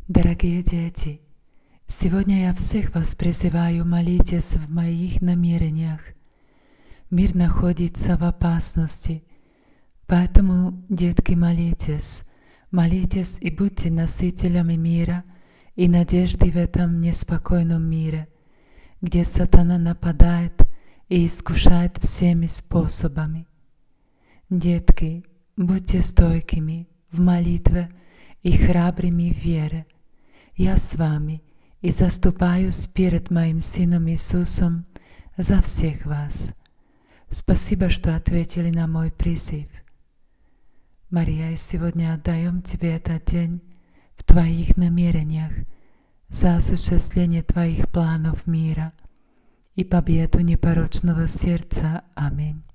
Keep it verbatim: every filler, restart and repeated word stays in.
Дорогие дети, сегодня я всех вас призываю молитесь в моих намерениях. Мир находится в опасности, поэтому, детки, молитесь, молитесь и будьте носителями мира и надежды в этом неспокойном мире, где сатана нападает и искушает всеми способами. Детки, будьте стойкими в молитве и храбрыми в вере. Я с вами и заступаюсь перед моим Сыном Иисусом за всех вас. Спасибо, что ответили на мой призыв. Мария, сегодня отдаем Тебе этот день в Твоих намерениях за осуществление Твоих планов мира и победу непорочного сердца. Аминь.